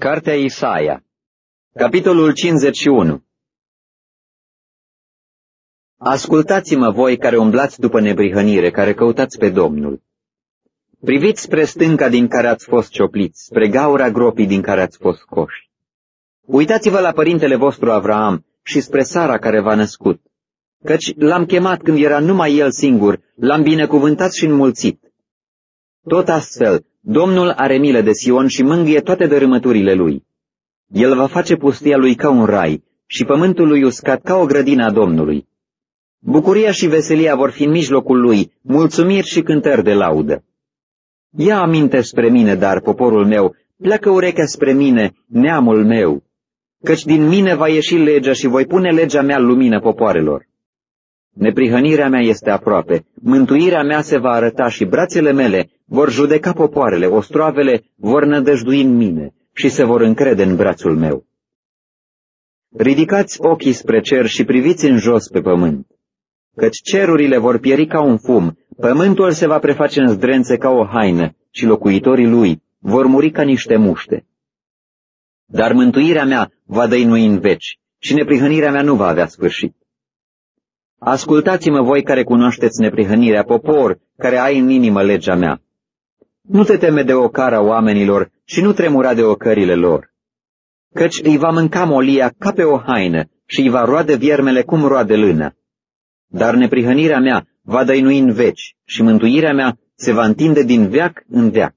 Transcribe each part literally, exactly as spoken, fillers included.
Cartea Isaia, capitolul cincizeci și unu. Ascultați-mă voi care umblați după neprihănire, care căutați pe Domnul. Priviți spre stânca din care ați fost ciopliți, spre gaura gropii din care ați fost coși. Uitați-vă la părintele vostru Avraam și spre Sara care v-a născut, căci l-am chemat când era numai el singur, l-am binecuvântat și înmulțit. Tot astfel, Domnul are milă de Sion și mângâie toate dărâmăturile lui. El va face pustia lui ca un rai și pământul lui uscat ca o grădină a Domnului. Bucuria și veselia vor fi în mijlocul lui, mulțumiri și cântări de laudă. Ia aminte spre mine, dar, poporul meu, pleacă urechea spre mine, neamul meu, căci din mine va ieși legea și voi pune legea mea în lumină popoarelor. Neprihănirea mea este aproape, mântuirea mea se va arăta și brațele mele vor judeca popoarele, ostroavele vor nădăjdui în mine și se vor încrede în brațul meu. Ridicați ochii spre cer și priviți în jos pe pământ, căci cerurile vor pieri ca un fum, pământul se va preface în zdrențe ca o haină și locuitorii lui vor muri ca niște muște. Dar mântuirea mea va dăinui în veci și neprihănirea mea nu va avea sfârșit. Ascultați-mă voi care cunoașteți neprihănirea, popor care ai în inimă legea mea. Nu te teme de ocara oamenilor și nu tremura de ocările lor, căci îi va mânca molia ca pe o haină și îi va roade viermele cum roade lână. Dar neprihănirea mea va dăinui în veci și mântuirea mea se va întinde din veac în veac.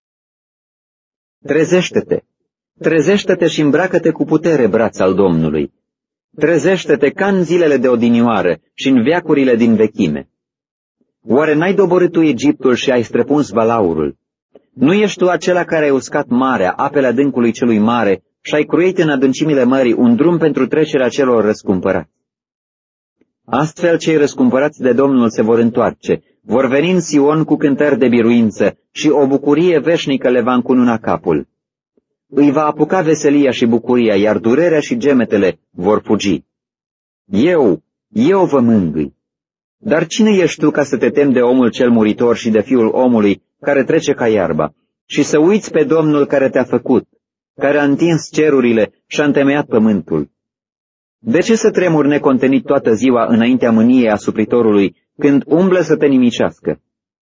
Trezește-te, trezește-te și îmbracă-te cu putere, braț al Domnului. Trezește-te ca în zilele de odinioară și în veacurile din vechime. Oare n-ai doborât tu Egiptul și ai străpuns balaurul? Nu ești tu acela care ai uscat marea, apele adâncului celui mare și ai cruit în adâncimile mării un drum pentru trecerea celor răscumpărați? Astfel cei răscumpărați de Domnul se vor întoarce, vor veni în Sion cu cântări de biruință și o bucurie veșnică le va încununa capul. Îi va apuca veselia și bucuria, iar durerea și gemetele vor fugi. Eu, eu vă mângâi. Dar cine ești tu ca să te temi de omul cel muritor și de fiul omului care trece ca iarba, și să uiți pe Domnul care te-a făcut, care a întins cerurile și a întemeiat pământul? De ce să tremuri necontenit toată ziua înaintea mâniei asupritorului, când umblă să te nimicească?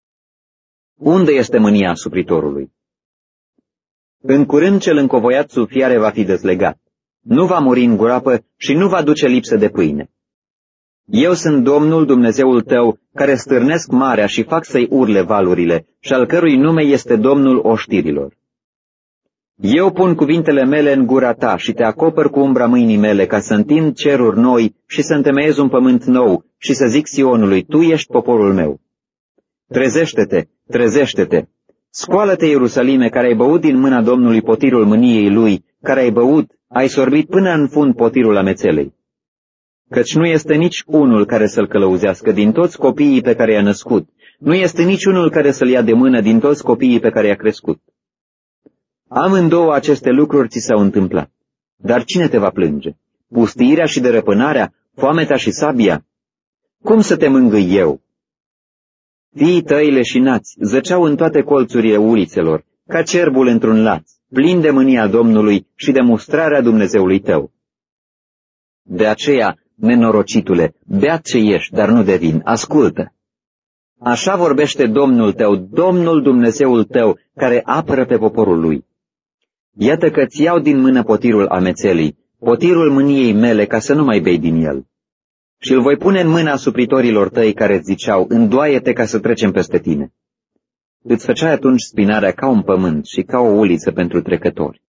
Unde este mânia asupritorului? În curând cel încovoiat sub fiare va fi dezlegat, nu va muri în groapă și nu va duce lipsă de pâine. Eu sunt Domnul Dumnezeul tău, care stârnesc marea și fac să-i urle valurile, și al cărui nume este Domnul oștirilor. Eu pun cuvintele mele în gura ta și te acopăr cu umbra mâinii mele, ca să întind ceruri noi și să întemeiez un pământ nou și să zic Sionului, tu ești poporul meu. Trezește-te, trezește-te! Scoală-te, Ierusalime, care ai băut din mâna Domnului potirul mâniei lui, care ai băut, ai sorbit până în fund potirul amețelei. Căci nu este nici unul care să-l călăuzească din toți copiii pe care i-a născut, nu este nici unul care să-l ia de mână din toți copiii pe care i-a crescut. Amândouă aceste lucruri ți s-au întâmplat. Dar cine te va plânge? Pustiirea și dărăpânarea, foamea și sabia? Cum să te mângâi eu? Fiii tăi leșinați zăceau în toate colțurile ulițelor, ca cerbul într-un laț, plin de mânia Domnului și de mustrarea Dumnezeului tău. De aceea, nenorocitule, beat ce ești, dar nu de vin, ascultă. Așa vorbește Domnul tău, Domnul Dumnezeul tău, care apără pe poporul lui. Iată că-ți iau din mână potirul amețelii, potirul mâniei mele, ca să nu mai bei din el. Și îl voi pune în mâna supritorilor tăi care îți ziceau, îndoaie-te ca să trecem peste tine. Îți făceai atunci spinarea ca un pământ și ca o uliță pentru trecători.